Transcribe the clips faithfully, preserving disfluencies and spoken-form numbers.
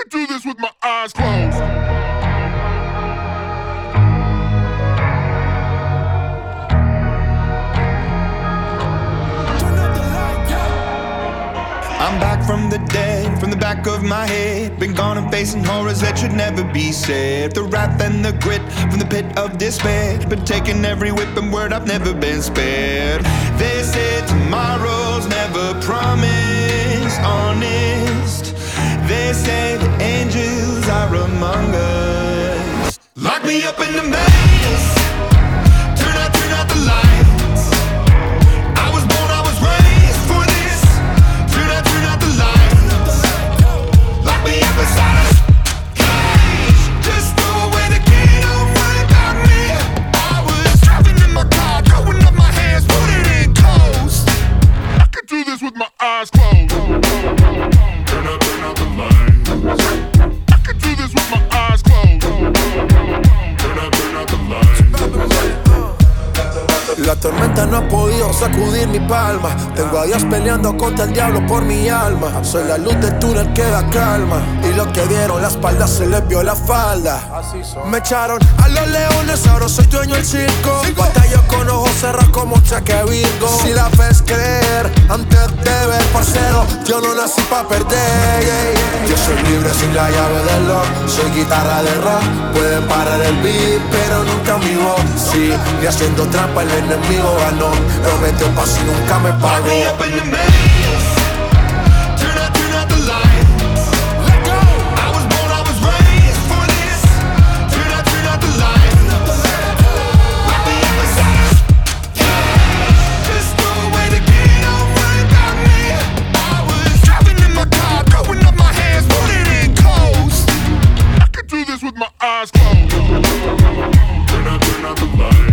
could do this with my eyes closed. I'm back from the dead, from the back of my head. Been gone and facing horrors that should never be said. The wrath and the grit from the pit of despair. Been taking every whip and word, I've never been spared. They said tomorrow's never promised, honest. They say the angels are among us. Lock me up in the maze. Turn out, turn out the lights. I was born, I was raised for this. Turn out, turn out the lights. Lock me up inside a cage. Just throw away the key, don't worry about me. I was driving in my car, throwing up my hands, putting in clothes. I could do this with my eyes closed. Turn out, turn out the lights. I could do this with my eyes closed. Turn out, turn out the lights. La tormenta no ha podido sacudir mi palma. Tengo a Dios peleando contra el diablo por mi alma. Soy la luz del túnel que da calma. Y los que dieron la espalda se les vio la falda. Me echaron a los leones, ahora soy dueño del circo. Batallo con ojos cerrados como cheque Virgo. Si la ves creer antes de ver, parcero, yo no nací pa' perder, yeah, yeah. Yo soy libre sin la llave del lock. Soy guitarra de rock. Pueden parar el beat, pero nunca mi voz. Sí, y haciendo trampa el enemigo ganó. Prometió paz y nunca me pagó. Lock me up in the maze. Turn out, turn out the lights. Let go. I was born, I was raised for this. Turn out, turn out the lights. Lock me up inside a cage. Just throw away the key, don't worry about me. I was driving in my car, throwing up my hands, putting in clothes. I could do this with my eyes closed. Turn out, turn out the lights.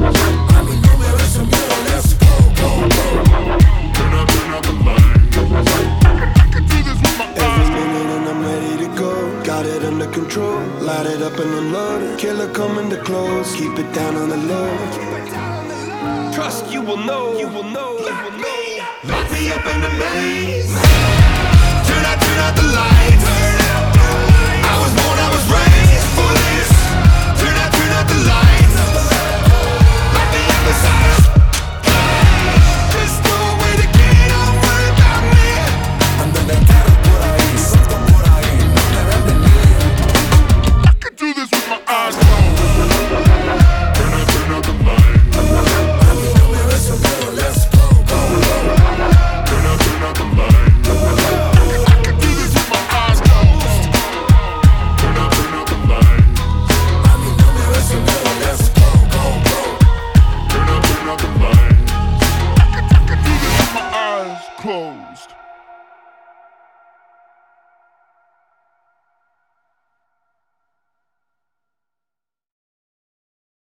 Control, light it up and unload. Killer coming to close, keep it down on the low. Trust you will know, you will know, you will know. Lock me up in the maze. Turn out, turn out the lights.